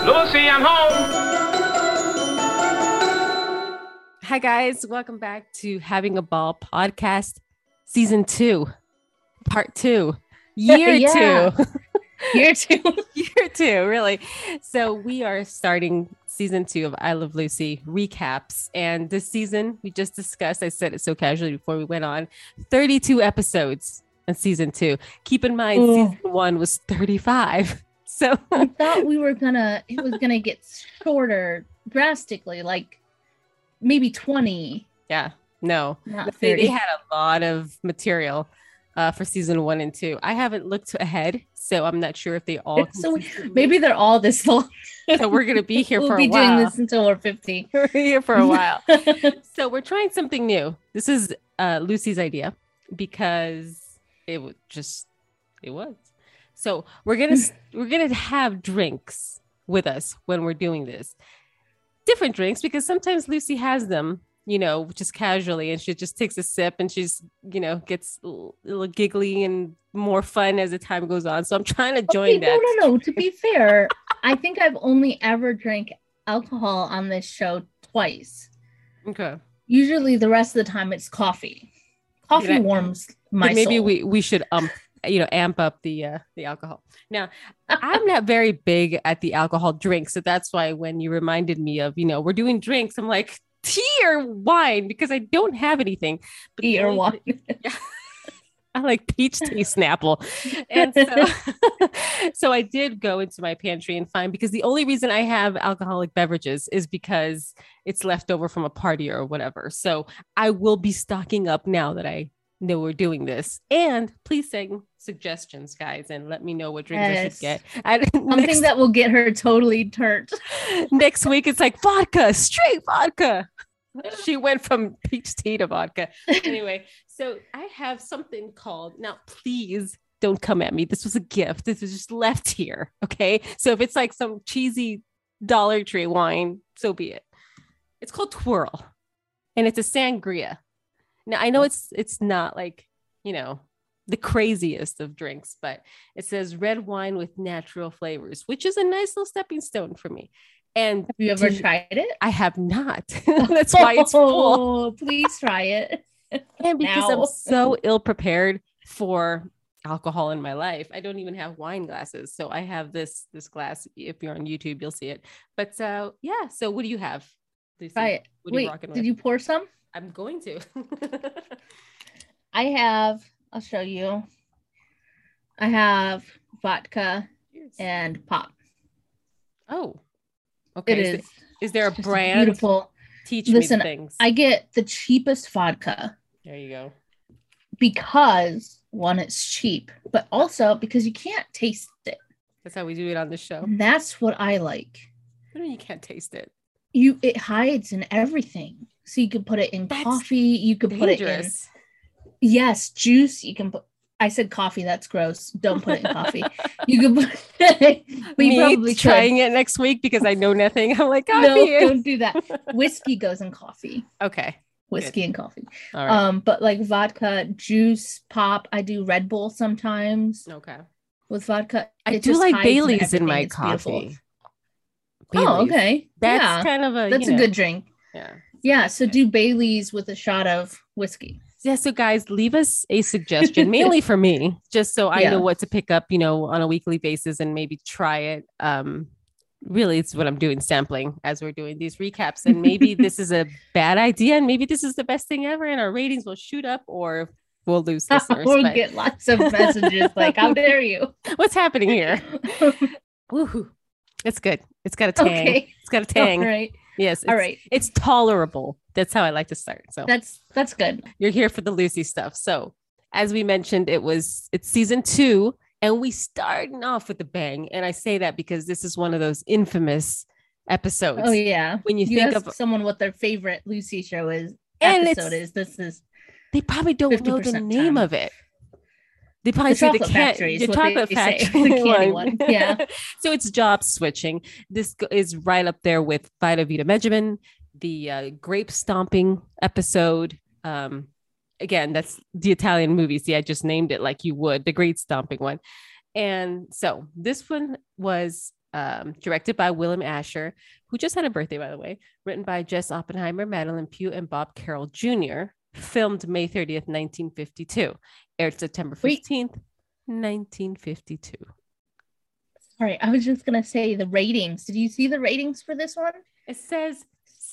Lucy, I'm home. Hi, guys. Welcome back to Having a Ball podcast, season 2, part 2, year 2. Year 2. Year 2, really. So we are starting season 2 of I Love Lucy recaps. And this season, we just discussed, I said it so casually before we went on, 32 episodes in season 2. Keep in mind, season 1 was 35. So I thought it was gonna get shorter drastically, like maybe 20. Yeah, no, Not they 30. had a lot of material for season 1 and 2. I haven't looked ahead, so I'm not sure if they all. So maybe they're all this long. So we're gonna be here we'll for be a while. doing this until we're 50. We're here for a while. So we're trying something new. This is Lucy's idea because it was. So we're gonna have drinks with us when we're doing this. Different drinks, because sometimes Lucy has them, just casually, and she just takes a sip and she's, gets a little giggly and more fun as the time goes on. So I'm trying to join that. No. To be fair, I think I've only ever drank alcohol on this show twice. Okay. Usually the rest of the time it's coffee. Coffee warms my maybe soul. we should amp up the alcohol. Now, I'm not very big at the alcohol drinks, so that's why when you reminded me of, we're doing drinks, I'm like, tea or wine, because I don't have anything. But tea or wine. I like peach tea Snapple. And so I did go into my pantry and find, because the only reason I have alcoholic beverages is because it's left over from a party or whatever. So I will be stocking up now that I know we're doing this. And please send suggestions, guys, and let me know what drinks I should get. Something that will get her totally turned. Next week, it's like vodka, straight vodka. She went from peach tea to vodka. Anyway, so I have something called, now please don't come at me. This was a gift. This was just left here. Okay. So if it's like some cheesy Dollar Tree wine, so be it. It's called Twirl, and it's a sangria. Now, I know it's not like, the craziest of drinks, but it says red wine with natural flavors, which is a nice little stepping stone for me. And have you ever tried it? I have not. That's why it's full. Please try it. And because I'm so ill prepared for alcohol in my life, I don't even have wine glasses. So I have this glass. If you're on YouTube, you'll see it. But so what do you have? Try it. Wait, did you pour some? I'm going to. I'll show you. I have vodka and pop. Oh, okay. Is there a brand? Beautiful. Teach me things. I get the cheapest vodka. There you go. Because one, it's cheap, but also because you can't taste it. That's how we do it on the show. And that's what I like. I mean, you can't taste it. It hides in everything. So you could put it in coffee. You could put it in. Yes, juice. You can put. I said coffee. That's gross. Don't put it in coffee. You could put it. Me probably trying it next week because I know nothing. I'm like, coffee. No, don't do that. Whiskey goes in coffee. Okay. Whiskey and coffee. All right. But like vodka, juice, pop. I do Red Bull sometimes. Okay. With vodka, I do like Bailey's in my coffee. Oh, okay. That's kind of a good drink. Yeah. Yeah. So do Bailey's with a shot of whiskey. Yeah. So guys, leave us a suggestion, mainly for me, just so I know what to pick up, on a weekly basis and maybe try it. Really, it's what I'm doing, sampling as we're doing these recaps. And maybe this is a bad idea, and maybe this is the best thing ever, and our ratings will shoot up, or we'll lose listeners. We'll get lots of messages like, "How dare you? What's happening here?" Woohoo! It's good. It's got a tang. Okay. It's got a tang. All right. Yes. All right. It's tolerable. That's how I like to start. So that's good. You're here for the Lucy stuff. So as we mentioned, it's season 2, and we starting off with a bang. And I say that because this is one of those infamous episodes. Oh yeah. When you think of someone what their favorite Lucy show is, they probably don't know the name of it. They probably the say chocolate factory. The chocolate factory. The candy one. Yeah. So it's job switching. This is right up there with Vita Vita Benjamin, the grape stomping episode. Again, that's the Italian movie. See, I just named it like you would, the grape stomping one. And so this one was directed by Willem Asher, who just had a birthday, by the way, written by Jess Oppenheimer, Madeline Pugh, and Bob Carroll Jr., filmed May 30th, 1952, aired September 15th, 1952. Sorry, I was just going to say the ratings. Did you see the ratings for this one? It says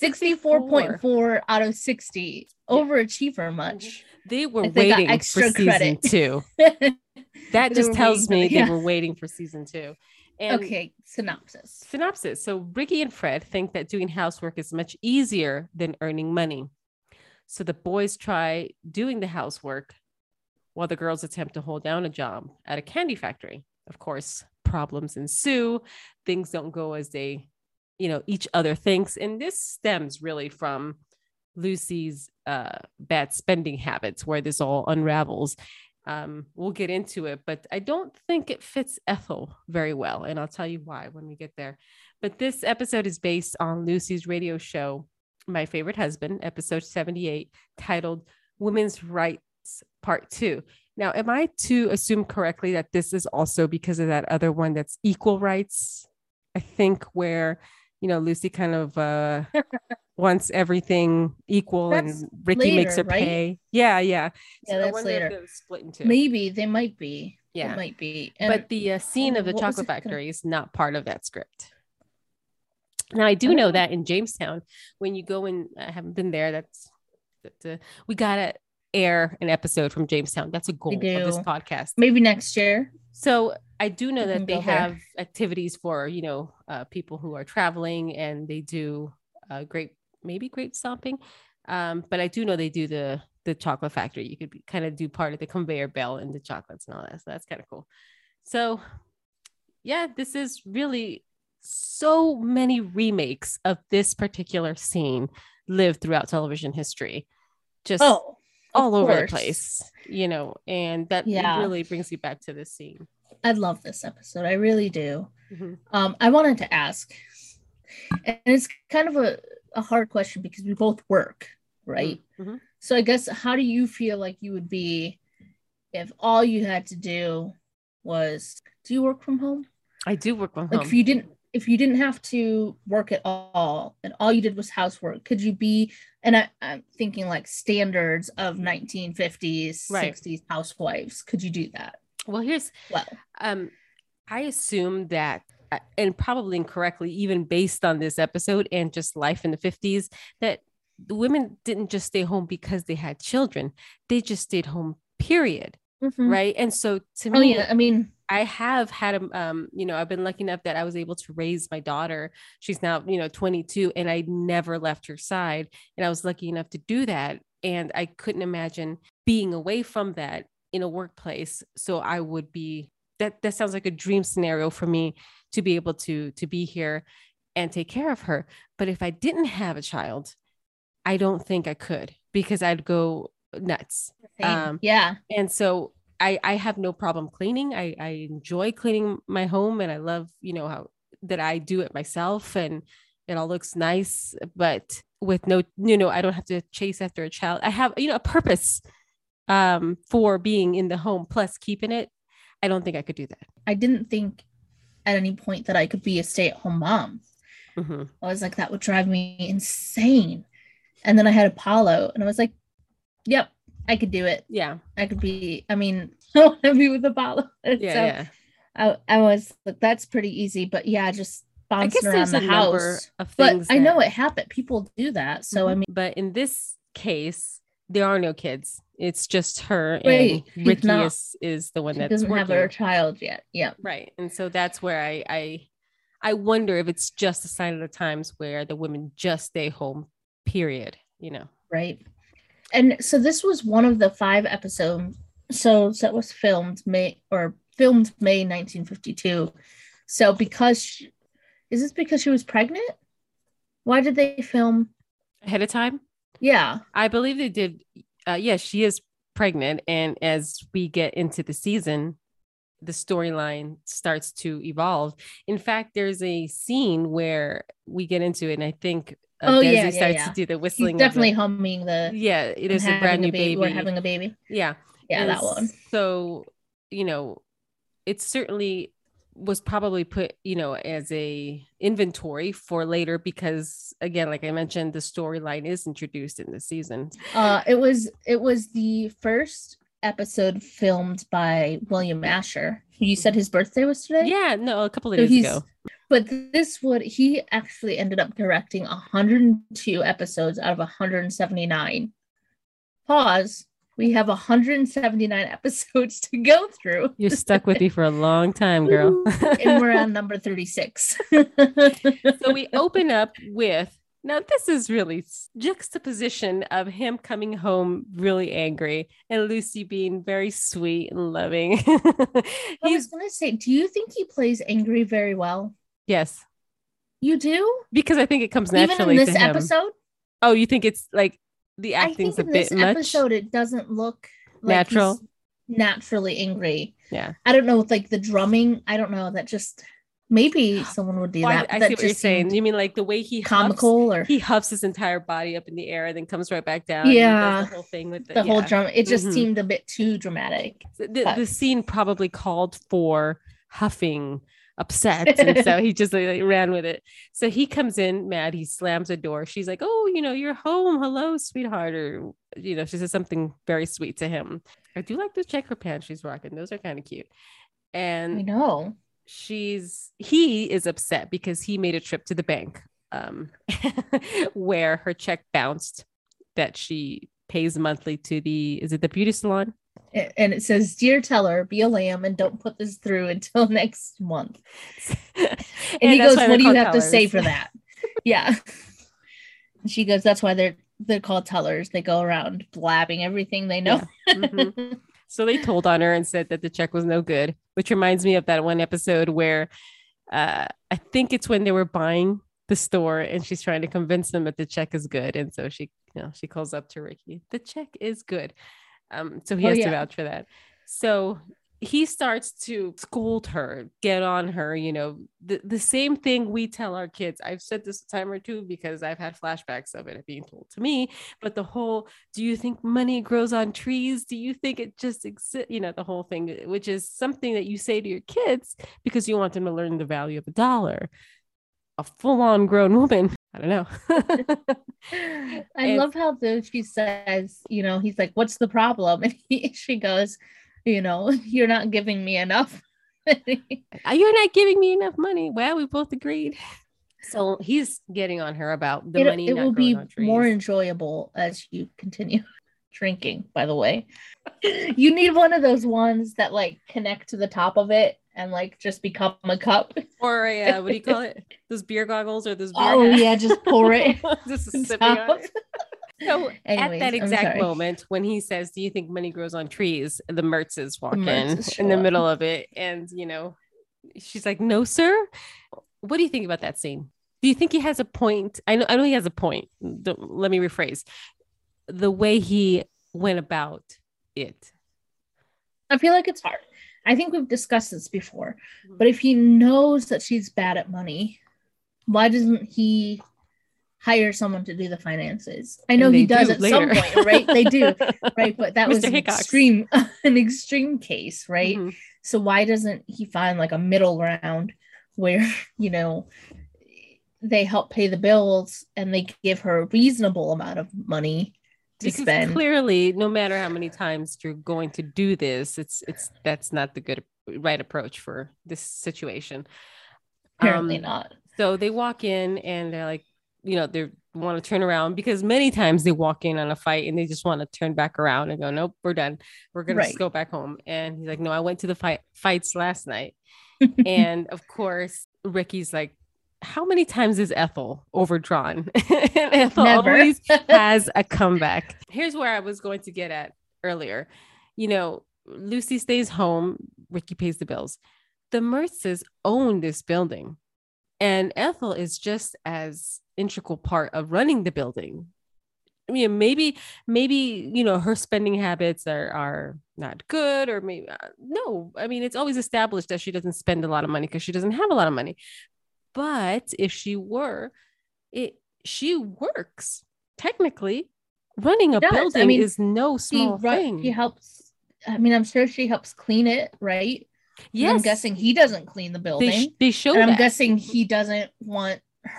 64.4 out of 60. Yeah. Overachiever much. They were waiting for season 2. That just tells me they were waiting for season 2. And okay, synopsis. So Ricky and Fred think that doing housework is much easier than earning money. So the boys try doing the housework while the girls attempt to hold down a job at a candy factory. Of course, problems ensue. Things don't go as they, each other thinks. And this stems really from Lucy's bad spending habits, where this all unravels. We'll get into it, but I don't think it fits Ethel very well. And I'll tell you why when we get there. But this episode is based on Lucy's radio show, My Favorite Husband, episode 78, titled Women's Rights Part 2. Now, am I to assume correctly that this is also because of that other one that's Equal Rights? I think where, Lucy kind of wants everything equal, that's and Ricky later, makes her pay. Right? Yeah. So that's later. Split in two. Maybe they might be. Yeah, it might be. And but the scene of the chocolate factory is not part of that script. Now, I do know that in Jamestown, when you go in, I haven't been there. We got to air an episode from Jamestown. That's a goal of this podcast. Maybe next year. So I do know that they have activities for, people who are traveling, and they do grape stomping. But I do know they do the chocolate factory. You could kind of do part of the conveyor belt and the chocolates and all that. So that's kind of cool. So yeah, this is really so many remakes of this particular scene lived throughout television history. Just all over the place, and that really brings you back to this scene. I love this episode. I really do. Mm-hmm. I wanted to ask, and it's kind of a hard question because we both work, right? Mm-hmm. So I guess, how do you feel like you would be if all you had to do was, do you work from home? I do work from home. If you didn't have to work at all and all you did was housework, could you be, and I'm thinking like standards of 1950s, right. 60s housewives, could you do that? Well, I assume that, and probably incorrectly, even based on this episode and just life in the 50s, that the women didn't just stay home because they had children. They just stayed home, period. Mm-hmm. Right. And so to me, I have had, I've been lucky enough that I was able to raise my daughter. She's now, 22, and I never left her side. And I was lucky enough to do that. And I couldn't imagine being away from that in a workplace. So I would be, that sounds like a dream scenario for me to be able to be here and take care of her. But if I didn't have a child, I don't think I could, because I'd go nuts. Yeah. And so I have no problem cleaning. I enjoy cleaning my home, and I love, how that I do it myself, and it all looks nice, but with no, I don't have to chase after a child. I have, a purpose for being in the home plus keeping it. I don't think I could do that. I didn't think at any point that I could be a stay-at-home mom. Mm-hmm. I was like, that would drive me insane. And then I had Apollo, and I was like, yep, I could do it. Yeah. I could be, I want to be with Apollo. Yeah. So I was like, that's pretty easy, but yeah, just bouncing around the house. But I know it happened. People do that. So, mm-hmm. But in this case, there are no kids. It's just her, and Ricky is the one that doesn't have her child yet. Yeah. Right. And so that's where I wonder if it's just a sign of the times where the women just stay home, period, Right. And so this was one of the 5 episodes that was filmed May 1952. So is this because she was pregnant? Why did they film ahead of time? Yeah. I believe they did. Yes, she is pregnant. And as we get into the season, the storyline starts to evolve. In fact, there's a scene where we get into it, and I think Desi starts to do the whistling. He's definitely humming the. Yeah, it is a brand new baby. We're having a baby. Yeah. Yeah, and that one. So, it's certainly was probably put, as a inventory for later, because again, like I mentioned, the storyline is introduced in the season. It was the first episode filmed by William Asher. You said his birthday was today? Yeah, no, a couple of days ago. But he actually ended up directing 102 episodes out of 179. Pause. We have 179 episodes to go through. You're stuck with me for a long time, girl. And we're on number 36. So we open up with, now this is really juxtaposition of him coming home really angry and Lucy being very sweet and loving. I was going to say, do you think he plays angry very well? Yes. You do? Because I think it comes naturally even in this to him. episode? Oh, you think it's like the acting's a bit much? In this episode, it doesn't look like natural. He's naturally angry. Yeah. I don't know, with like the drumming, I don't know, that just, maybe someone would do that. I see what you're saying. You mean like the way he comical huffs, he huffs his entire body up in the air and then comes right back down. Yeah. And does the whole thing with the whole drum. It just seemed a bit too dramatic. The scene probably called for huffing upset, and so he just like ran with it. So he comes in mad, he slams the door. She's like, oh, you're home, hello sweetheart, or she says something very sweet to him. I do like those checker pants she's rocking, those are kind of cute. And I know he is upset because he made a trip to the bank where her check bounced that she pays monthly to is it the beauty salon? And it says, dear teller, be a lamb and don't put this through until next month. And he goes, what do you have to say for that? Yeah. And she goes, that's why they're called tellers. They go around blabbing everything they know. Yeah. Mm-hmm. So they told on her and said that the check was no good, which reminds me of that one episode where I think it's when they were buying the store and she's trying to convince them that the check is good. And so she calls up to Ricky, the check is good. So he has to vouch for that. So he starts to scold her, get on her, the same thing we tell our kids. I've said this a time or two because I've had flashbacks of it being told to me, but the whole, do you think money grows on trees? Do you think it just exists? The whole thing, which is something that you say to your kids because you want them to learn the value of a dollar. A full-on grown woman, I don't know. I love how she says, he's like, what's the problem? And she goes, you're not giving me enough. You're not giving me enough money. Well, we both agreed. So he's getting on her about the money. It will be more enjoyable as you continue drinking, by the way. You need one of those ones that like connect to the top of it and like just become a cup, or what do you call it, those beer goggles or those beer hats? Yeah, just pour it. Just sipping on it. So anyways, at that exact moment when he says, do you think money grows on trees, the Mertzes walk in the middle of it, and she's like, no sir. What do you think about that scene? Do you think he has a point? I know he has a point. Let me rephrase the way he went about it. I feel like it's hard. I think we've discussed this before, but if he knows that she's bad at money, why doesn't he hire someone to do the finances? I know he does at some point, right? They do, right? But that was an extreme case, right? Mm-hmm. So why doesn't he find like a middle ground where, they help pay the bills and they give her a reasonable amount of money to spend? Clearly, no matter how many times you're going to do this, that's not the right approach for this situation. Apparently not. So they walk in and they're like, they want to turn around because many times they walk in on a fight and they just want to turn back around and go, nope, we're done. We're going to just go back home. And he's like, no, I went to the fights last night. And of course, Ricky's like, how many times is Ethel overdrawn? And Ethel always has a comeback. Here's where I was going to get at earlier. Lucy stays home. Ricky pays the bills. The Mertzes own this building. And Ethel is just as integral part of running the building. I mean, maybe, her spending habits are not good, or maybe no. I mean, it's always established that she doesn't spend a lot of money because she doesn't have a lot of money. But if she were, she works. Technically, running a building is no small thing. She helps. I mean, I'm sure she helps clean it, right? Yes. And I'm guessing he doesn't clean the building. They show and I'm that. guessing he doesn't want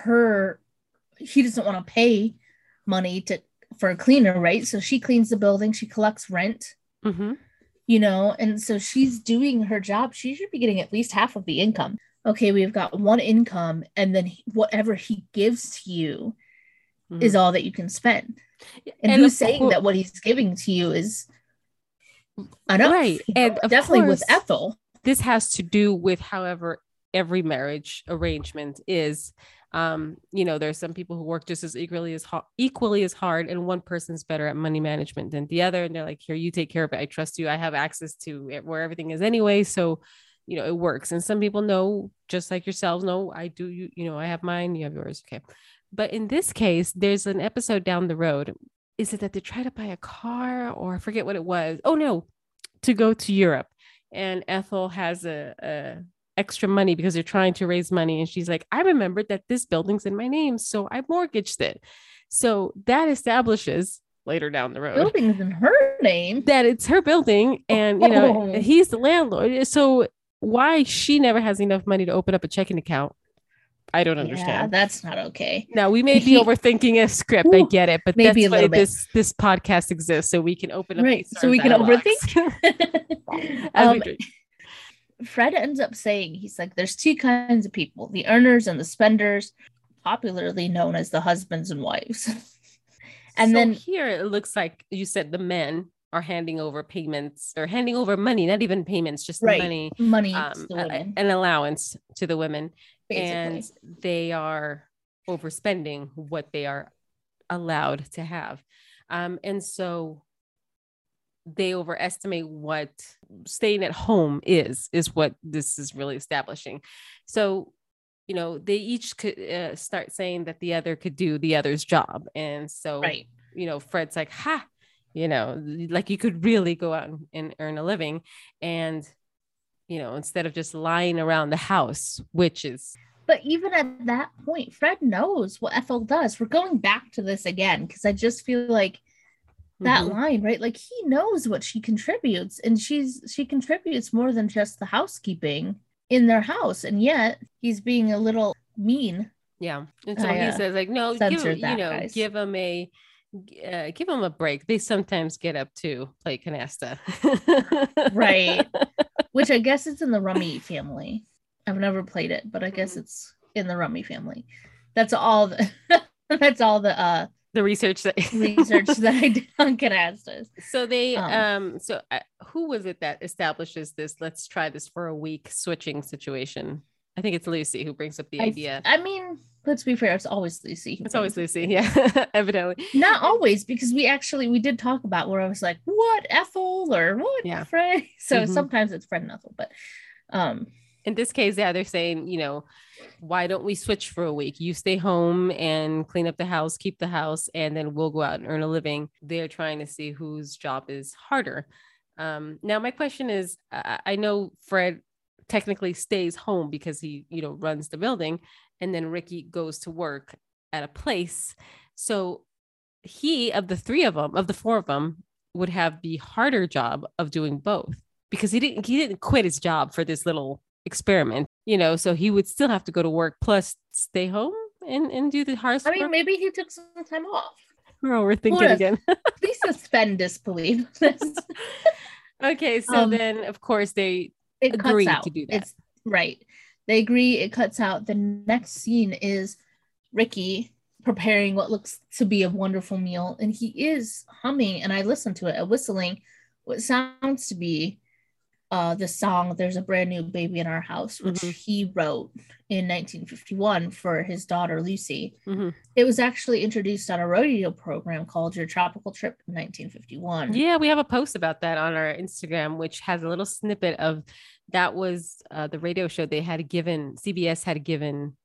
he doesn't want to pay money for a cleaner, right? So she cleans the building, she collects rent, you know, and so she's doing her job. She should be getting at least half of the income. Okay, we've got one income, and then whatever he gives to you is all that you can spend. And who's saying that what he's giving to you is enough? Right. And definitely with Ethel. This has to do with however every marriage arrangement is. You know, there's some people who work just as equally as hard, and one person's better at money management than the other. And they're like, here, you take care of it. I trust you. I have access to where everything is anyway. So, you know, it works. And some people know, just like yourselves, no, I do. You know, I have mine, you have yours. Okay. But in this case, there's an episode down the road. Is it that they try to buy a car, or I forget what it was? Oh no, to go to Europe. And Ethel has a extra money because they're trying to raise money. And she's like, I remembered that this building's in my name, so I mortgaged it. So that establishes later down the road, building's in her name, that it's her building, and you know, he's the landlord. So why she never has enough money to open up a checking account, I don't understand. Yeah, that's not okay. Now, we may be overthinking a script. I get it, but maybe that's why this podcast exists, so we can open up, right? So we can overthink. As we drink. Fred ends up saying, he's like, there's two kinds of people, the earners and the spenders, popularly known as the husbands and wives. And so then here it looks like you said the men are handing over payments, or handing over money, not even payments, just money to the women. An allowance to the women. Basically. And they are overspending what they are allowed to have. And so they overestimate what staying at home is what this is really establishing. So, you know, they each could start saying that the other could do the other's job. And so, you know, Fred's like, you know, like you could really go out and earn a living. And, you know, instead of just lying around the house, which is. But even at that point, Fred knows what Ethel does. We're going back to this again, because I just feel like that line, right? Like, he knows what she contributes, and she contributes more than just the housekeeping in their house, and yet he's being a little mean. Yeah. And so he says, like, no, give them a break. They sometimes get up to play canasta. Right. Which I guess it's in the Rummy family. I've never played it, but I guess it's in the Rummy family. That's all the the research that I did on canastas. So they who was it that establishes this let's try this for a week switching situation? I think it's Lucy who brings up the idea. I mean, let's be fair, it's always Lucy. It's always Lucy, yeah. Evidently. Not always, because we did talk about where I was like, what, Ethel, or what, Fred? So sometimes it's Fred and Ethel, but in this case, they're saying, you know, why don't we switch for a week? You stay home and clean up the house, keep the house, and then we'll go out and earn a living. They're trying to see whose job is harder. Now, my question is, I know Fred technically stays home because he, you know, runs the building, and then Ricky goes to work at a place. So he, of the four of them, would have the harder job of doing both, because he didn't quit his job for this little experiment, you know, so he would still have to go to work plus stay home and do the hard stuff. I mean, maybe he took some time off. We're overthinking again. Please suspend disbelief. Okay, so then of course they agree to do that. It's right. They agree. It cuts out. The next scene is Ricky preparing what looks to be a wonderful meal, and he is humming, and I listened to it, whistling what sounds to be the song "There's a Brand New Baby in Our House," which he wrote in 1951 for his daughter Lucy. It was actually introduced on a radio program called Your Tropical Trip in 1951. Yeah, we have a post about that on our Instagram, which has a little snippet of that was the radio show CBS had given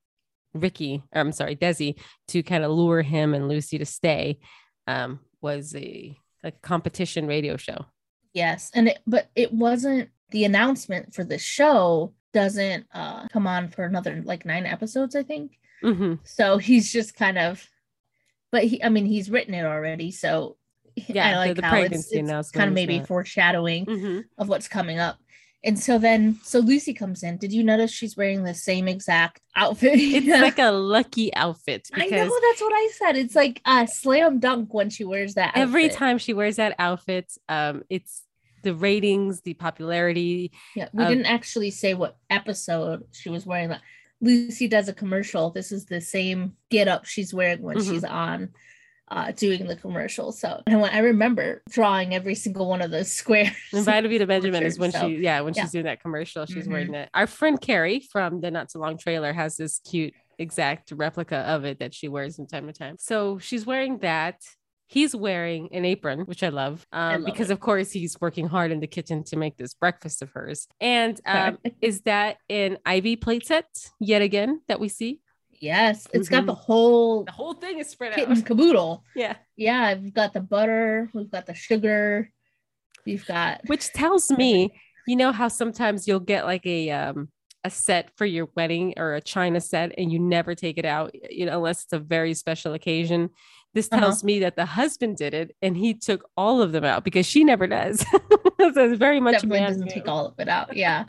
Desi to kind of lure him and Lucy to stay. Was a competition radio show. Yes, but it wasn't. The announcement for the show doesn't come on for another 9 episodes, I think. So he's just kind of, but he's written it already. So I like the how it's kind of maybe foreshadowing of what's coming up. And so Lucy comes in. Did you notice she's wearing the same exact outfit? It's like a lucky outfit. I know, that's what I said. It's like a slam dunk when she wears that outfit. Every time she wears that outfit, it's the ratings, the popularity. Yeah, we didn't actually say what episode she was wearing that. Lucy does a commercial. This is the same get up she's wearing when she's on doing the commercial. So I remember drawing every single one of those squares. And Vita Benjamin is when she's doing that commercial, she's wearing it. Our friend Carrie from the Not So Long trailer has this cute exact replica of it that she wears from time to time. So she's wearing that. He's wearing an apron, which I love, because of course he's working hard in the kitchen to make this breakfast of hers. And is that an Ivy plate set yet again that we see? Yes, it's got the whole thing is spread kit out. and caboodle. Yeah. We've got the butter, we've got the sugar, which tells me, you know how sometimes you'll get like a set for your wedding or a china set and you never take it out, unless it's a very special occasion. This tells me that the husband did it and he took all of them out because she never does. So it's very much definitely doesn't take all of it out. Yeah.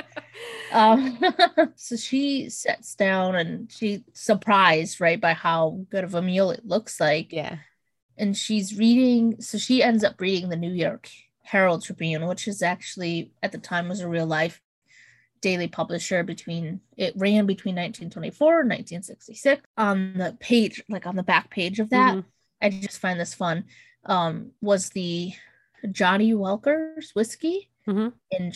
So she sits down and she's surprised, right, by how good of a meal it looks like. Yeah. And she's reading. So she ends up reading the New York Herald Tribune, which is actually at the time was a real life daily publisher. It ran between 1924 and 1966. On the page, like on the back page of that, I just find this fun, was the Johnny Walker's whiskey. And in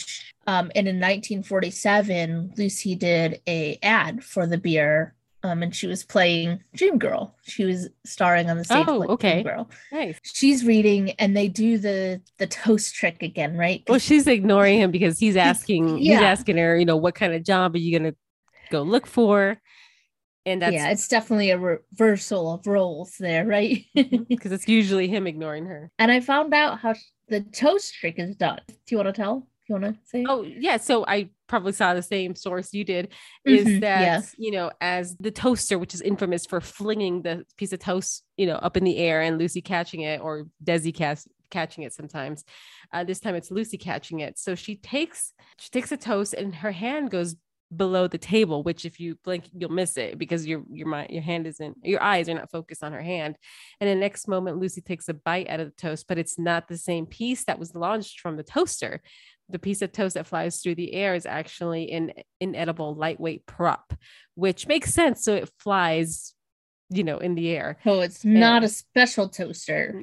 1947, Lucy did a ad for the beer, and she was playing Dream Girl. She was starring on the stage Dream Girl. Nice. She's reading, and they do the toast trick again, right? Well, she's ignoring him because he's asking her, what kind of job are you going to go look for? And that's it's definitely a reversal of roles there, right? Because it's usually him ignoring her. And I found out how the toast trick is done. Do you want to tell? Do you want to say? Oh, yeah. So I probably saw the same source you did, is that, as the toaster, which is infamous for flinging the piece of toast, up in the air and Lucy catching it, or Desi catching it sometimes. This time it's Lucy catching it. So she takes a toast and her hand goes below the table, which if you blink you'll miss it because your eyes are not focused on her hand. And the next moment Lucy takes a bite out of the toast, but it's not the same piece that was launched from the toaster. The piece of toast that flies through the air is actually an inedible lightweight prop, which makes sense. So it flies, in the air. Oh, it's not a special toaster.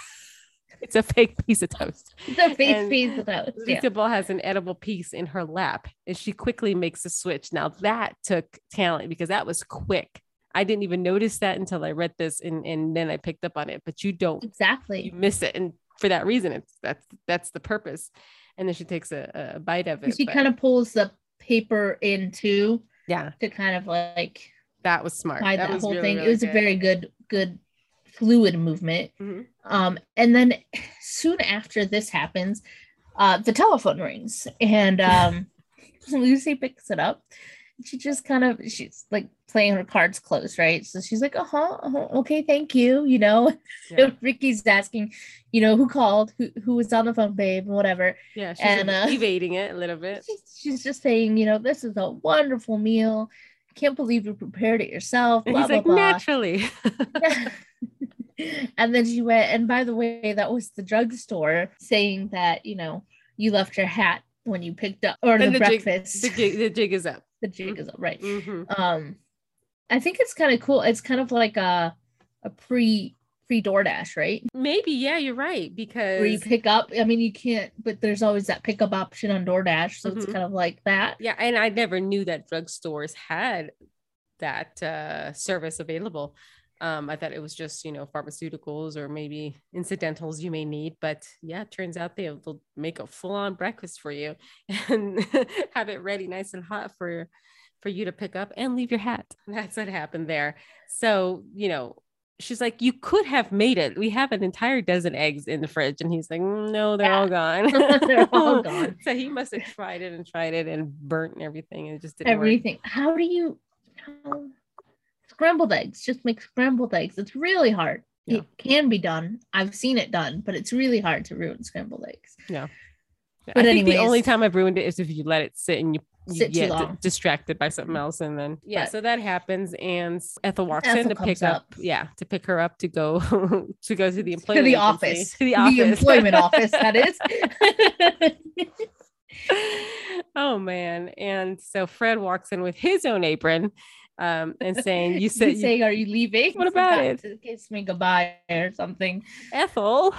It's a fake piece of toast. It's a fake piece of toast. Lisa Ball has an edible piece in her lap and she quickly makes a switch. Now that took talent because that was quick. I didn't even notice that until I read this and then I picked up on it, but you don't you miss it. And for that reason, that's the purpose. And then she takes a bite of it. She kind of pulls the paper in too. Yeah. To kind of like. That was smart. That was whole really, thing. Really it was good. a very good fluid movement. And then soon after this happens, the telephone rings and Lucy picks it up. She just she's like playing her cards close, right? So she's like, okay, thank you. Ricky's asking, who called, who was on the phone, babe, whatever. Yeah, she's evading it a little bit. She's just saying, this is a wonderful meal. I can't believe you prepared it yourself. And blah, he's blah, like, blah. Naturally. And then she went, and by the way, that was the drugstore saying that, you left your hat when you picked up or the breakfast. The jig is up. The jig is up, right. I think it's kind of cool. It's kind of like a pre DoorDash, right? Maybe, yeah, you're right. Because where you pick up, I mean, you can't, but there's always that pickup option on DoorDash. So it's kind of like that. Yeah. And I never knew that drugstores had that service available. I thought it was just, pharmaceuticals or maybe incidentals you may need, but yeah, it turns out they'll make a full-on breakfast for you and have it ready nice and hot for you to pick up and leave your hat. That's what happened there. So, she's like, you could have made it. We have an entire dozen eggs in the fridge. And he's like, no, they're all gone. They're all gone. So he must have tried it and burnt everything. And it just didn't work. How do you scrambled eggs? Just make scrambled eggs. It's really hard. Yeah. It can be done. I've seen it done, but it's really hard to ruin scrambled eggs. Yeah. But I think the only time I've ruined it is if you let it sit and you get distracted by something else, and then so that happens, and Ethel walks in to pick her up to go to the employment to the office, the employment office. That is. Oh man! And so Fred walks in with his own apron, and saying, "You said saying, are you leaving? What about it? To kiss me goodbye or something." Ethel.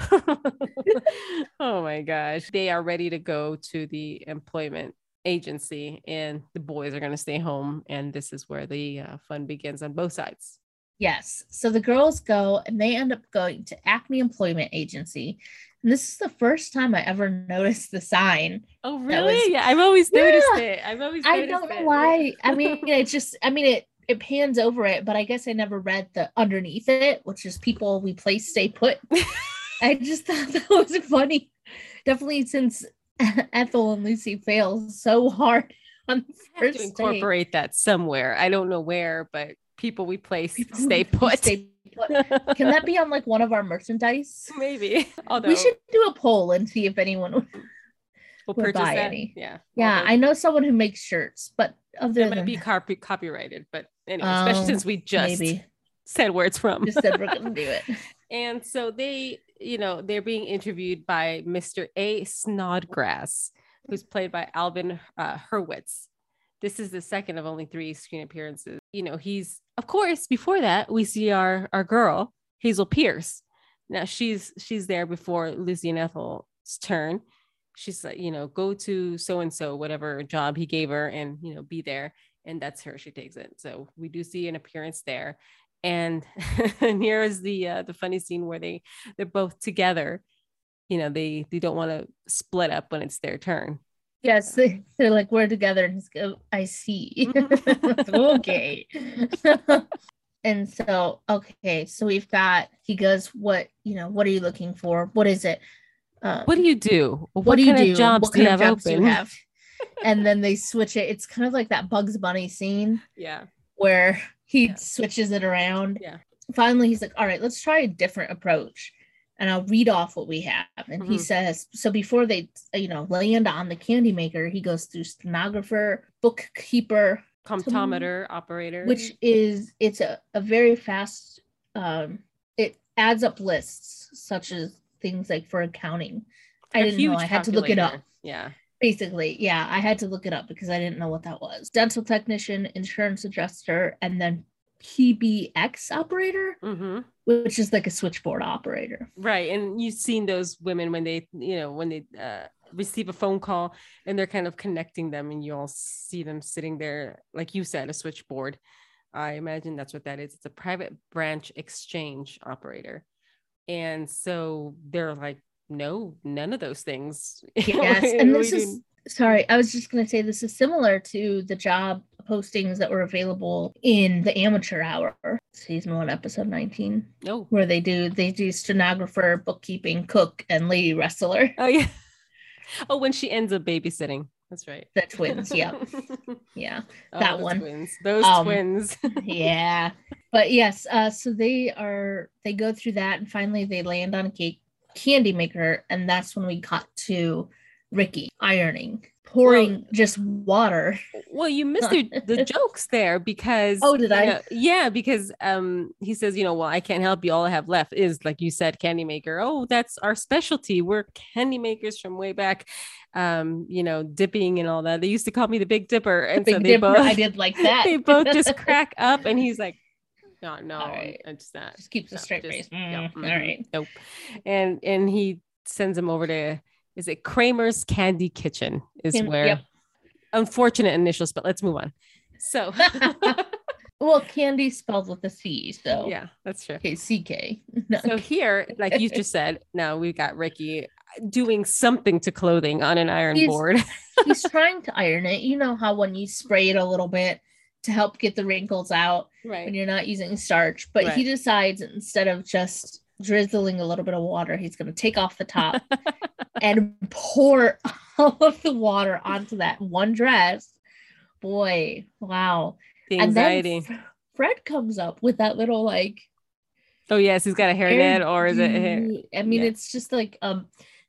Oh my gosh! They are ready to go to the employment agency, and the boys are going to stay home, and this is where the fun begins on both sides. Yes. So the girls go, and they end up going to Acme Employment Agency. And this is the first time I ever noticed the sign. Oh, really? Yeah, I've always noticed it. I don't know why. I mean, it pans over it, but I guess I never read the underneath it, which is people we place stay put. I just thought that was funny. Definitely since Ethel and Lucy fail so hard on the first to incorporate that somewhere. I don't know where, but people we place stay put. Can that be on like one of our merchandise? Maybe. Although we should do a poll and see if anyone would buy any. Yeah. I know someone who makes shirts, but it might be copyrighted. But anyway, especially since we just said where it's from. Just said we're gonna do it. And so they're being interviewed by Mr. A. Snodgrass, who's played by Alvin Hurwitz. This is the second of only 3 screen appearances. He's, of course, before that, we see our girl, Hazel Pierce. Now she's there before Lucy and Ethel's turn. She's like, go to so-and-so, whatever job he gave her, and, be there. And that's her. She takes it. So we do see an appearance there. And here is the funny scene where they're both together. They don't want to split up when it's their turn. Yes, they're like, we're together, and he's go, I see. Okay. And so, so we've got, he goes, what are you looking for? What is it? What do you do? What do you do? Jobs what kind of jobs open? do you have? And then they switch it. It's kind of like that Bugs Bunny scene. Yeah. Where he switches it around. Yeah. Finally, he's like, all right, let's try a different approach. And I'll read off what we have. And he says, so before they, land on the candy maker, he goes through stenographer, bookkeeper, comptometer operator, which it's a very fast, it adds up lists, such as things like for accounting. I didn't know. I had to look it up. Yeah. Basically, I had to look it up because I didn't know what that was. Dental technician, insurance adjuster, and then PBX operator, which is like a switchboard operator. Right. And you've seen those women when they, receive a phone call and they're kind of connecting them, and you all see them sitting there, like you said, a switchboard. I imagine that's what that is. It's a private branch exchange operator. And so they're like, no, none of those things. Yes. And this is, sorry, I was just going to say this is similar to the job postings that were available in the Amateur Hour, season 1, episode 19. Oh. Where they do stenographer, bookkeeping, cook, and lady wrestler. Oh, yeah. Oh, when she ends up babysitting. That's right. The twins. Yeah. Yeah. That one. Twins. Those twins. Yeah. But yes, so they go through that, and finally they land on a candy maker, and that's when we got to Ricky ironing, pouring just water. Well, you missed the jokes there because did I? Yeah, because he says, well, I can't help you. All I have left is, like you said, candy maker. Oh, that's our specialty. We're candy makers from way back. Dipping and all that. They used to call me the Big Dipper, and so they both. I did like that. They both just crack up, and he's like, no, right. I'm just not. Just keeps a straight face. All right. Nope. And he sends him over to, is it Kramer's Candy Kitchen where unfortunate initials, but let's move on. So well, candy spelled with a C, so yeah, that's true. Okay, CK. No. So here, like you just said, now we've got Ricky doing something to clothing on an iron board. He's trying to iron it. You know how when you spray it a little bit to help get the wrinkles out, right, when you're not using starch, but he decides instead of just drizzling a little bit of water, he's going to take off the top and pour all of the water onto that one dress. Boy, wow. The anxiety. And then Fred comes up with that little like, oh yes, he's got a hairnet, or is it hair? I mean, it's just like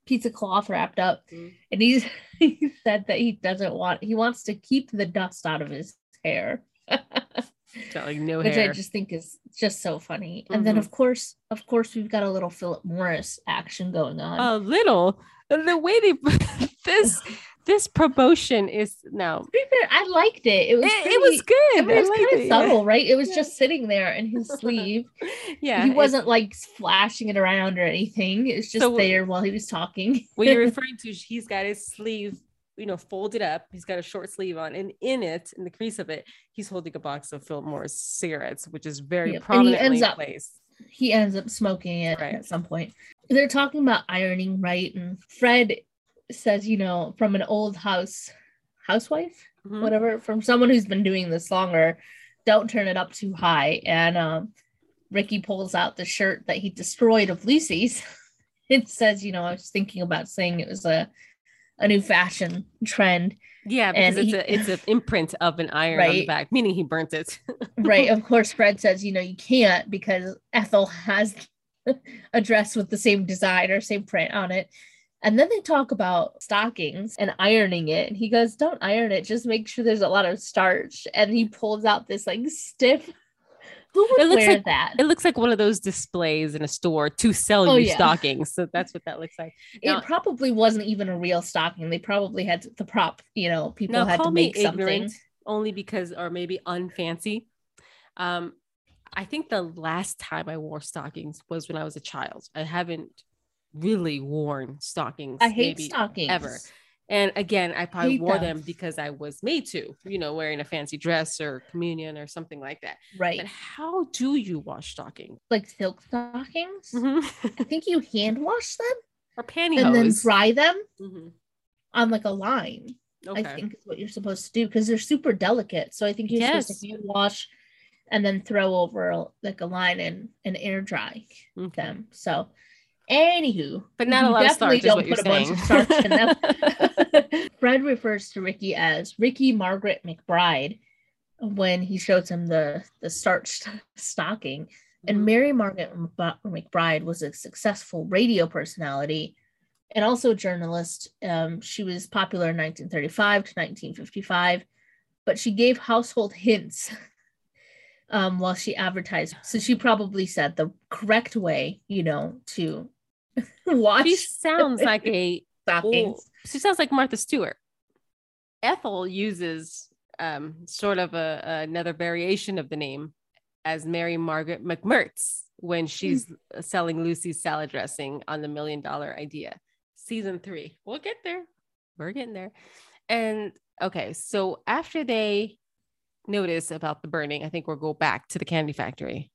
piece of cloth wrapped up, and he said that he wants to keep the dust out of his hair. Got like no Which hair. I just think is just so funny. And then of course we've got a little Philip Morris action going on. A little. The way they this promotion is now. I liked it. It was good. It was kind of subtle, right? It was just sitting there in his sleeve. Yeah. He wasn't like flashing it around or anything. It's just there while he was talking. What you're referring to, he's got his sleeve, folded up. He's got a short sleeve on, and in the crease of it, he's holding a box of Philip Morris cigarettes, which is very prominently placed. He ends up smoking it at some point. They're talking about ironing, right? And Fred says, from an old housewife, whatever, from someone who's been doing this longer, don't turn it up too high. And Ricky pulls out the shirt that he destroyed of Lucy's. It says, I was thinking about saying it was a new fashion trend. Yeah, because it's an imprint of an iron on the back, meaning he burnt it. Right. Of course, Fred says, you can't because Ethel has a dress with the same design or same print on it. And then they talk about stockings and ironing it. And he goes, don't iron it. Just make sure there's a lot of starch. And he pulls out this like stiff. Who would wear that? It looks like one of those displays in a store to sell you stockings. So that's what that looks like. Now, it probably wasn't even a real stocking. They probably had the prop, people had to make something. Only because, or maybe unfancy. I think the last time I wore stockings was when I was a child. I haven't really worn stockings. I hate stockings ever. And again, I probably wore them because I was made to, wearing a fancy dress or communion or something like that. Right. But how do you wash stockings? Like silk stockings? I think you hand wash them. Or pantyhose. And then dry them on like a line. Okay. I think is what you're supposed to do because they're super delicate. So I think you're supposed to hand wash and then throw over like a line and air dry them. So anywho, but not a lot of starch is what you're saying. Starch in them. Fred refers to Ricky as Ricky Margaret McBride when he shows him the starched stocking. And Mary Margaret McBride was a successful radio personality and also a journalist. She was popular in 1935 to 1955, but she gave household hints while she advertised. So she probably said the correct way, to watch. She sounds like she sounds like Martha Stewart. Ethel uses sort of another variation of the name as Mary Margaret McMurtz when she's selling Lucy's salad dressing on the $1 Million Idea. Season 3. We'll get there. We're getting there. And okay, so after they notice about the burning, I think we'll go back to the candy factory.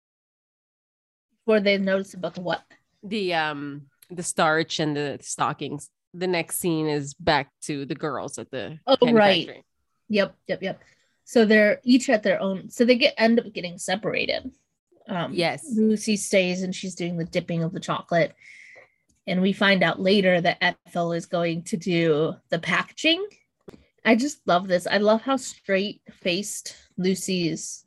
Where they notice about the what? The starch and the stockings. The next scene is back to the girls at the candy factory. Yep. So they're each at their own. So they end up getting separated. Yes. Lucy stays and she's doing the dipping of the chocolate. And we find out later that Ethel is going to do the packaging. I just love this. I love how straight-faced Lucy's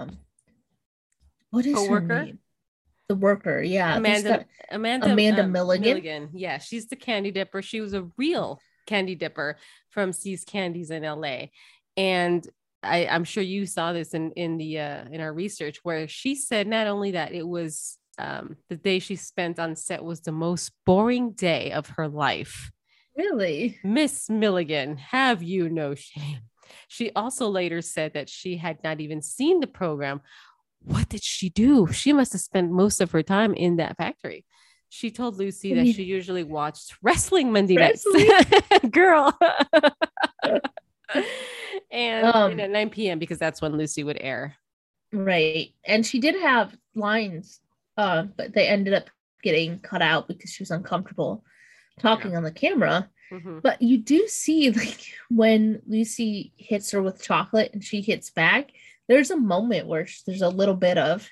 what is her name? The worker, yeah. Amanda Milligan. Yeah, she's the candy dipper. She was a real candy dipper from See's Candies in LA. And I'm sure you saw this in our research where she said not only that it was the day she spent on set was the most boring day of her life. Really? Miss Milligan, have you no shame? She also later said that she had not even seen the program. What did she do? She must have spent most of her time in that factory. She told Lucy that she usually watched wrestling Monday nights. Girl. And at 9 p.m. because that's when Lucy would air. Right. And she did have lines, but they ended up getting cut out because she was uncomfortable talking on the camera. But you do see like when Lucy hits her with chocolate and she hits back, there's a moment where there's a little bit of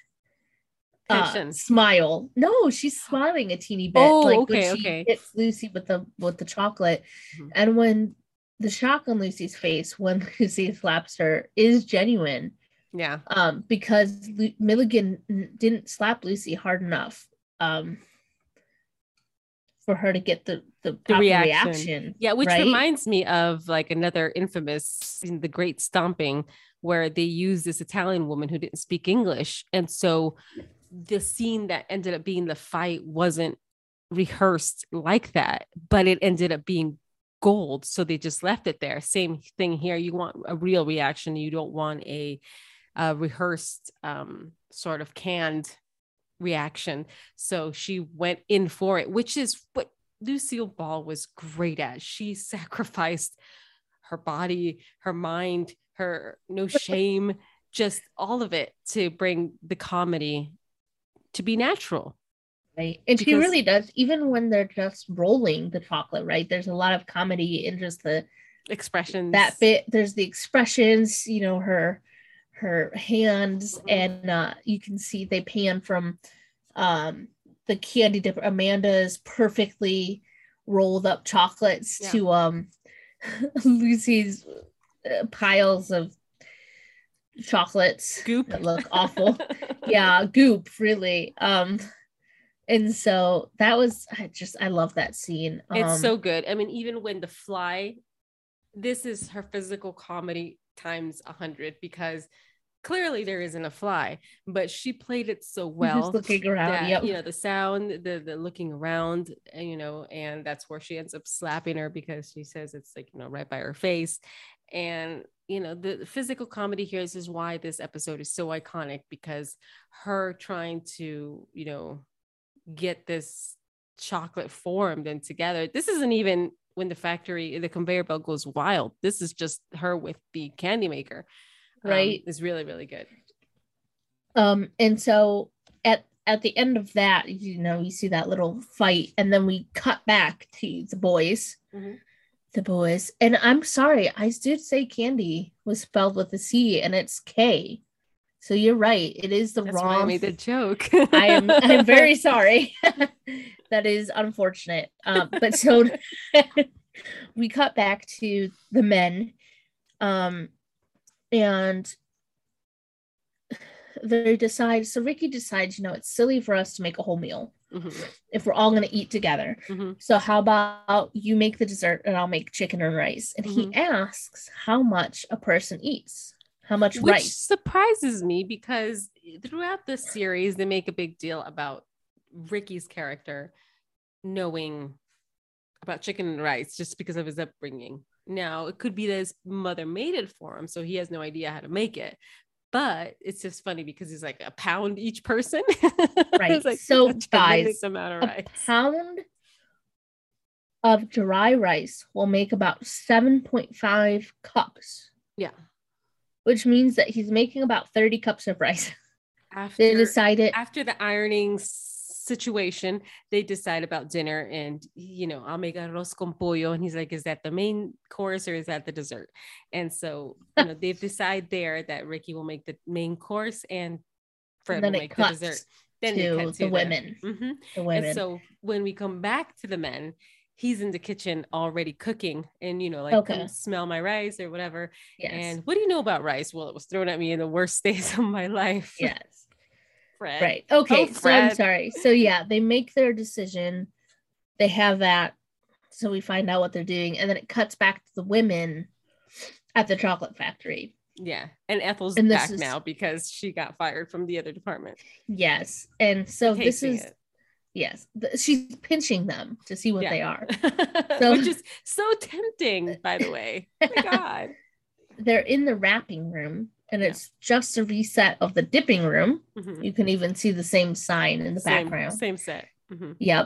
smile. No, she's smiling a teeny bit. When she hits Lucy with the chocolate. And when the shock on Lucy's face when Lucy slaps her is genuine. Yeah. Because Milligan didn't slap Lucy hard enough. for her to get the proper reaction. Yeah, which right? reminds me of like another infamous in The Great Stomping, where they used this Italian woman who didn't speak English. And so the scene that ended up being the fight wasn't rehearsed like that, but it ended up being gold. So they just left it there. Same thing here. You want a real reaction. You don't want a rehearsed sort of canned reaction. So she went in for it, which is what Lucille Ball was great at. She sacrificed her body, her mind, her no shame, just all of it to bring the comedy to be natural. Right. And she really does, even when they're just rolling the chocolate, right? There's a lot of comedy in just the expressions. That bit, there's the expressions, you know, her hands, and you can see they pan from the candy dipper, Amanda's perfectly rolled up chocolates to Lucy's piles of chocolates goop that look awful. Yeah, goop, really. And so that was, I love that scene. It's so good. I mean, even when the fly, this is her physical comedy times 100, because clearly there isn't a fly, but she played it so well. Just looking around, that, you know, the sound, the looking around, you know, and that's where she ends up slapping her because she says it's like, you know, right by her face. And, you know, the physical comedy here is why this episode is so iconic, because her trying to, you know, get this chocolate formed and together. This isn't even when the conveyor belt goes wild. This is just her with the candy maker. Right. It's really, really good. And so at the end of that, you know, you see that little fight, and then we cut back to the boys. The boys. And I'm sorry, I did say candy was spelled with a C and it's K. So you're right. It is That's wrong. Why I made the joke. I'm very sorry. That is unfortunate. But so we cut back to the men, and they decide. So Ricky decides, you know, it's silly for us to make a whole meal if we're all going to eat together. So how about you make the dessert and I'll make chicken and rice? And he asks how much a person eats. How much Which rice surprises me, because throughout the series, they make a big deal about Ricky's character knowing about chicken and rice just because of his upbringing. Now, it could be that his mother made it for him, so he has no idea how to make it. But it's just funny because he's like a pound each person. Right. It's like, so guys, amount of rice. Pound of dry rice will make about 7.5 cups. Yeah. Which means that he's making about 30 cups of rice. After the ironing situation, they decide about dinner, and, you know, I'll make arroz con pollo. And he's like, is that the main course or is that the dessert? And so, you know, they've decided there that Ricky will make the main course and Fred will make the dessert. Then they cut to the women. The women. And so when we come back to the men, he's in the kitchen already cooking, and, you know, like, come smell my rice or whatever. Yes. And what do you know about rice? Well, it was thrown at me in the worst days of my life. Yes. Fred. Right. Okay. So I'm sorry. So yeah, they make their decision. They have that. So we find out what they're doing, and then it cuts back to the women at the chocolate factory. Yeah. And Ethel's back now because she got fired from the other department. Yes. And so this is yes, she's pinching them to see what they are. So, which is so tempting, by the way. Oh my God. They're in the wrapping room, and it's just a reset of the dipping room. You can even see the same sign in the background. Same set. Yep.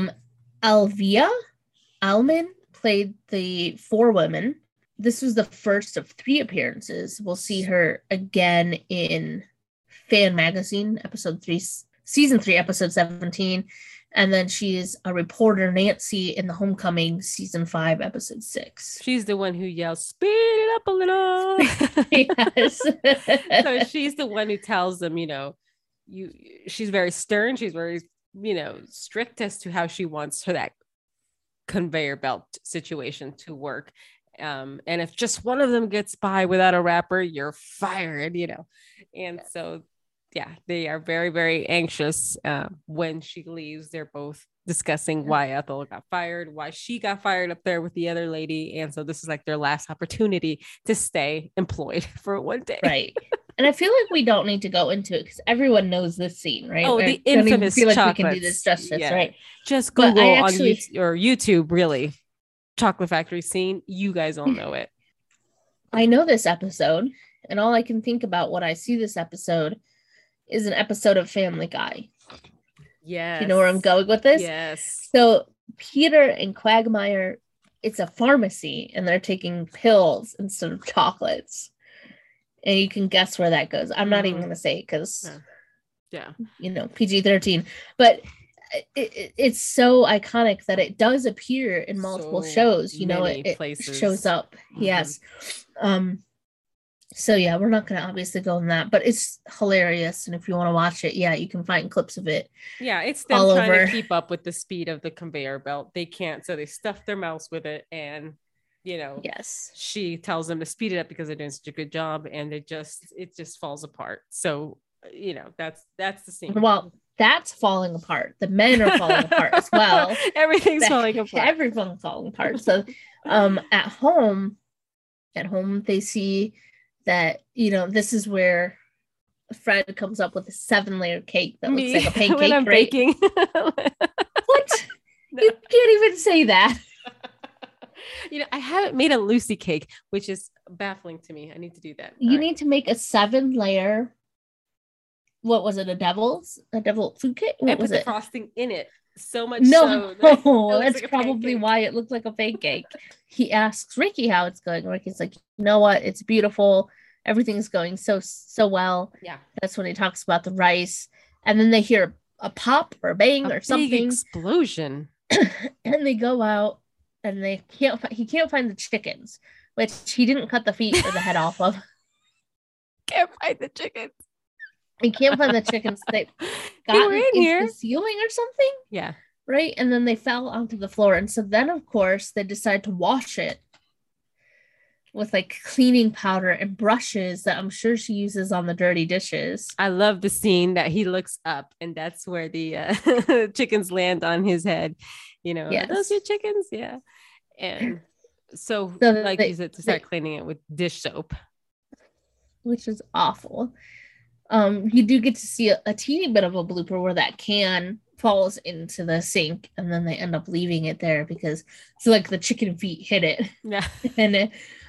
Alvia Alman played the four women. This was the first of 3 appearances. We'll see her again in Fan Magazine, season 3, episode 17. And then she is a reporter, Nancy, in The Homecoming, season 5, episode 6. She's the one who yells, "Speed it up a little." Yes. So she's the one who tells them, you know, she's very stern. She's very, you know, strict as to how she wants that conveyor belt situation to work. And if just one of them gets by without a wrapper, you're fired, you know. And so yeah, they are very, very anxious when she leaves. They're both discussing why Ethel got fired, why she got fired up there with the other lady. And so this is like their last opportunity to stay employed for one day. Right. And I feel like we don't need to go into it because everyone knows this scene, right? Oh, the infamous feel like chocolates. we can do this justice, right? Just Google on YouTube or YouTube, really. Chocolate Factory scene. You guys all know it. I know this episode, and all I can think about when I see this episode is an episode of Family Guy. Yes. You know where I'm going with this? Yes. So Peter and Quagmire, it's a pharmacy, and they're taking pills instead of chocolates. And you can guess where that goes. I'm not even going to say it because, you know, PG-13. But it's so iconic that it does appear in multiple shows. You know, it shows up. Mm-hmm. Yes. So yeah, we're not going to obviously go on that, but it's hilarious. And if you want to watch it, yeah, you can find clips of it. Yeah, it's them trying to keep up with the speed of the conveyor belt. They can't, so they stuff their mouths with it, and you know, yes, she tells them to speed it up because they're doing such a good job, and it just falls apart. So you know, that's the scene. Well, that's falling apart. The men are falling apart as well. Everything's falling apart. Everything's falling apart. So at home they see that, you know, this is where Fred comes up with a 7-layer cake that looks like a pancake. When I'm baking. What? No. You can't even say that. You know, I haven't made a Lucy cake, which is baffling to me. I need to do that. You need to make a 7-layer. What was it? A devil food cake? What was it? Frosting in it. So much. No, that's like probably why it looked like a pancake. He asks Ricky how it's going. Ricky's like, you know what? It's beautiful. Everything's going so well. Yeah. That's when he talks about the rice. And then they hear a pop or a bang or something. Big explosion. And they go out and he can't find the chickens, which he didn't cut the feet or the head off of. Can't find the chickens. He can't find the chickens. They got into the ceiling or something. Yeah. Right. And then they fell onto the floor. And so then, of course, they decide to wash it with like cleaning powder and brushes that I'm sure she uses on the dirty dishes. I love the scene that he looks up and that's where the chickens land on his head. You know, yes. Are those your chickens? Yeah. And so like you said, to start cleaning it with dish soap. Which is awful. You do get to see a teeny bit of a blooper where that can falls into the sink and then they end up leaving it there because it's like the chicken feet hit it. Yeah. And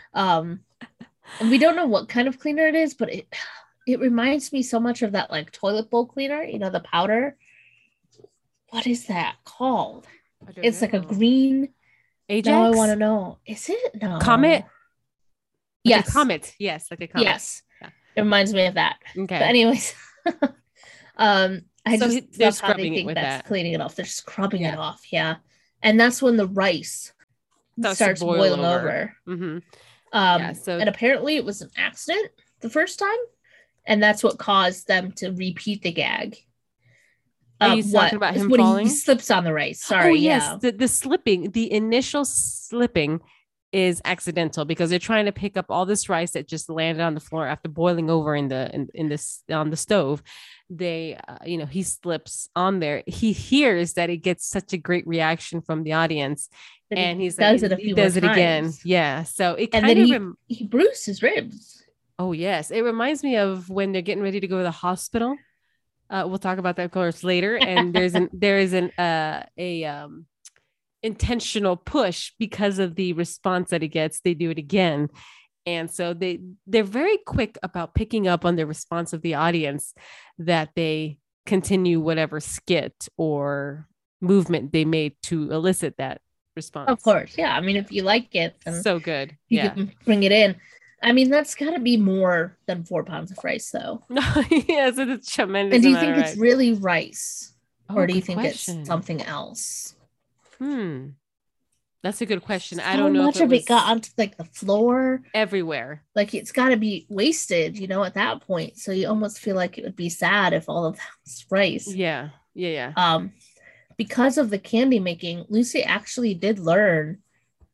we don't know what kind of cleaner it is, but it reminds me so much of that like toilet bowl cleaner, you know, the powder. What is that called? It's know. Like a green Ajax? Now I want to know. Is it? No. Comet? Yes. Like a comet. Yes, like a comet. Yes. It reminds me of that. Okay. But anyways, I so just they're love how they think that's cleaning it off. They're scrubbing it off. Yeah. And that's when the rice starts boiling over. Mm-hmm. And apparently it was an accident the first time. And that's what caused them to repeat the gag. Are you talking about him falling? He slips on the rice. Sorry. Oh, yes. Yeah. The slipping, the initial slipping is accidental because they're trying to pick up all this rice that just landed on the floor after boiling over on the stove. They, he slips on there. He hears that it gets such a great reaction from the audience, and he does it again. Yeah, so it kind of he bruised his ribs. Oh yes, it reminds me of when they're getting ready to go to the hospital. We'll talk about that, of course, later. And there is an intentional push because of the response that he gets. They do it again, and so they're very quick about picking up on the response of the audience, that they continue whatever skit or movement they made to elicit that response. Of course, yeah. I mean, if you like it, then so good. You can bring it in. I mean, that's got to be more than 4 pounds of rice, though. Yes, it's tremendous. And do you think it's really rice, or do you think it's something else? That's a good question. So I don't know. Much of it got onto like the floor, everywhere. Like it's got to be wasted, at that point. So you almost feel like it would be sad if all of that was rice. Yeah. Because of the candy making, Lucy actually did learn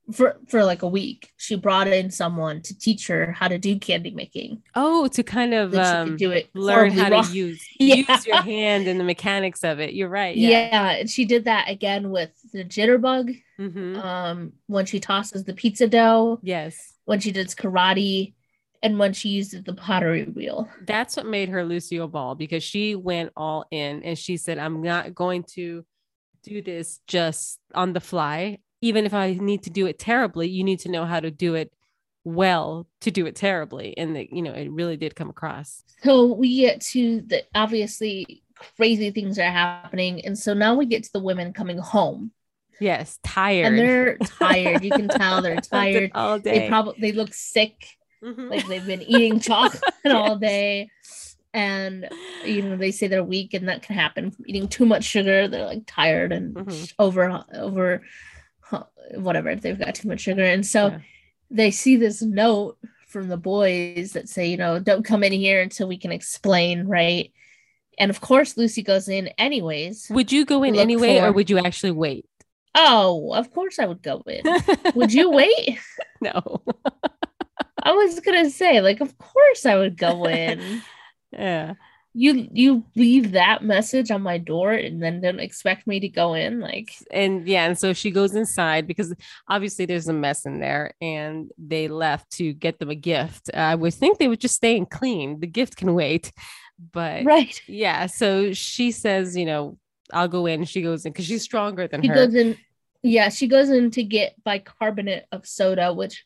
for like a week. She brought in someone to teach her how to do candy making. Oh, to kind of that she could do it learn how wrong. to use Yeah. your hand and the mechanics of it. You're right. Yeah, and she did that again with the jitterbug. Mm-hmm. When she tosses the pizza dough, Yes. when she does karate, and when she uses the pottery wheel. That's what made her Lucille Ball, because she went all in and she said, I'm not going to do this just on the fly. Even if I need to do it terribly, you need to know how to do it well to do it terribly. And that, you know, it really did come across. So we get to the obviously crazy things are happening. And so now we get to the women coming home. Yes, tired. And they're tired. You can tell they're tired all day. They look sick. Mm-hmm. Like they've been eating chocolate all day. And you know, they say they're weak, and that can happen from eating too much sugar. They're like tired and over whatever, they've got too much sugar. And so they see this note from the boys that say, you know, don't come in here until we can explain, right? And of course Lucy goes in anyways. Would you go in anyway, or would you actually wait? Oh, of course I would go in. Would you wait? No. I was gonna say, like, of course I would go in. Yeah. You leave that message on my door and then don't expect me to go in, like. And yeah, and so she goes inside because obviously there's a mess in there, and they left to get them a gift. I would think they would just stay and clean. The gift can wait, but right. Yeah. So she says, you know, I'll go in. She goes in because she's stronger than her. Goes in. Yeah, she goes in to get bicarbonate of soda, which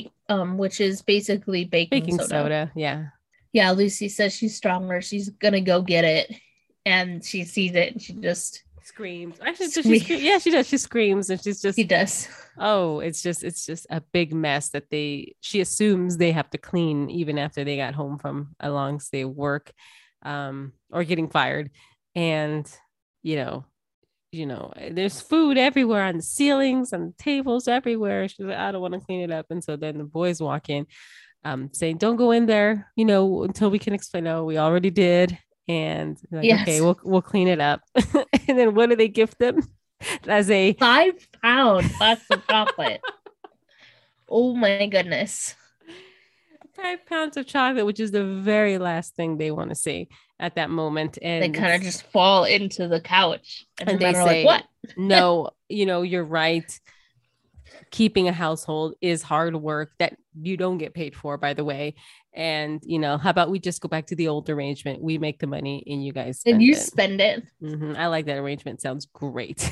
is basically baking soda. Yeah. Yeah, Lucy says she's stronger. She's gonna go get it, and she sees it, and she just screams. Actually, she does. She screams, and she's just. She does. Oh, it's just a big mess that she assumes they have to clean even after they got home from a long stay of work, or getting fired, and you know, there's food everywhere on the ceilings, on the tables everywhere. She's like, I don't want to clean it up. And so then the boys walk in, saying, don't go in there, you know, until we can explain. No, we already did. And like, yes. Okay, we'll clean it up. And then what do they gift them? As a 5-pound box of chocolate. Oh my goodness. 5 pounds of chocolate, which is the very last thing they want to see at that moment. And they kind of just fall into the couch. And they say, like, what? No, you know, you're right. Keeping a household is hard work that you don't get paid for, by the way. And, you know, how about we just go back to the old arrangement? We make the money and you guys spend it. Spend it. Mm-hmm. I like that arrangement. Sounds great.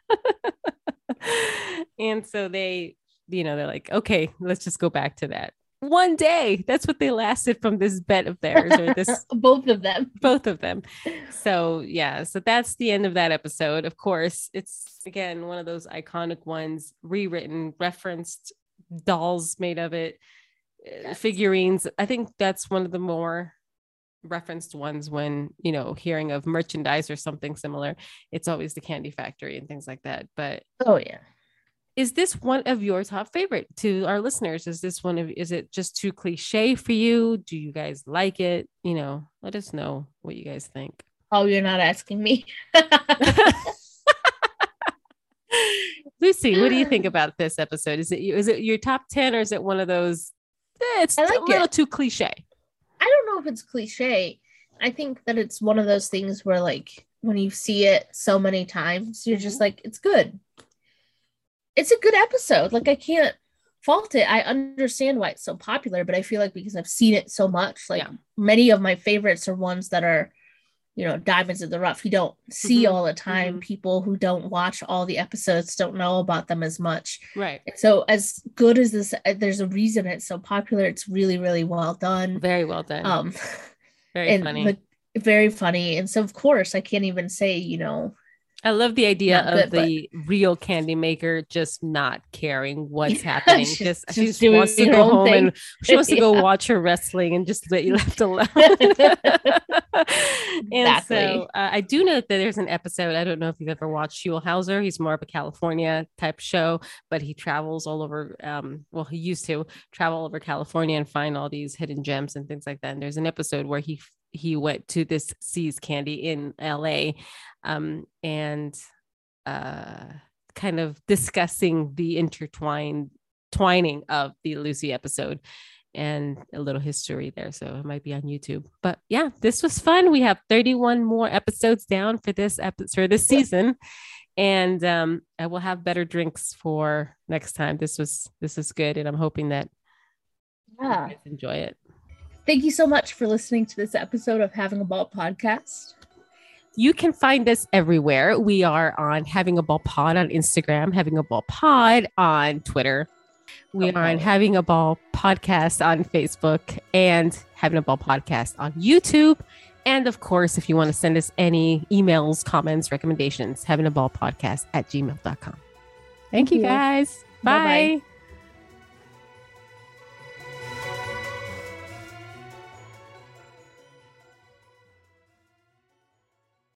And so they, you know, they're like, okay, let's just go back to that. One day. That's what they lasted from this bet of theirs, or this both of them. So yeah, so that's the end of that episode. Of course, it's again one of those iconic ones, rewritten, referenced, dolls made of it, figurines. I think that's one of the more referenced ones when, you know, hearing of merchandise or something similar. It's always the Candy Factory and things like that. But oh yeah. Is this one of your top favorite to our listeners? Is it just too cliche for you? Do you guys like it? You know, let us know what you guys think. Oh, you're not asking me. Lucy, what do you think about this episode? Is it your top 10, or is it one of those, it's a little too cliche? I don't know if it's cliche. I think that it's one of those things where, like, when you see it so many times, you're just like, it's good. It's a good episode. Like, I can't fault it. I understand why it's so popular, but I feel like because I've seen it so much, like many of my favorites are ones that are, you know, diamonds in the rough. You don't see all the time. People who don't watch all the episodes don't know about them as much. Right. So as good as this, there's a reason it's so popular. It's really, really well done. Very well done. Very funny. Very funny. And so, of course, I can't even say, you know, I love the idea of the real candy maker just not caring what's happening. She wants to go home and she wants to go watch her wrestling and just let you left alone. And so I do know that there's an episode. I don't know if you've ever watched Schulhauser. He's more of a California type show, but he travels all over. He used to travel all over California and find all these hidden gems and things like that. And there's an episode where he went to this See's Candy in LA. And kind of discussing the twining of the Lucy episode and a little history there. So it might be on YouTube. But yeah, this was fun. We have 31 more episodes down for this season. And I will have better drinks for next time. This is good. And I'm hoping that you guys enjoy it. Thank you so much for listening to this episode of Having a Ball podcast. You can find us everywhere. We are on Having a Ball Pod on Instagram, Having a Ball Pod on Twitter. We are on Having a Ball Podcast on Facebook and Having a Ball Podcast on YouTube. And of course, if you want to send us any emails, comments, recommendations, havingaballpodcast@gmail.com. Thank you guys. Bye. Bye-bye.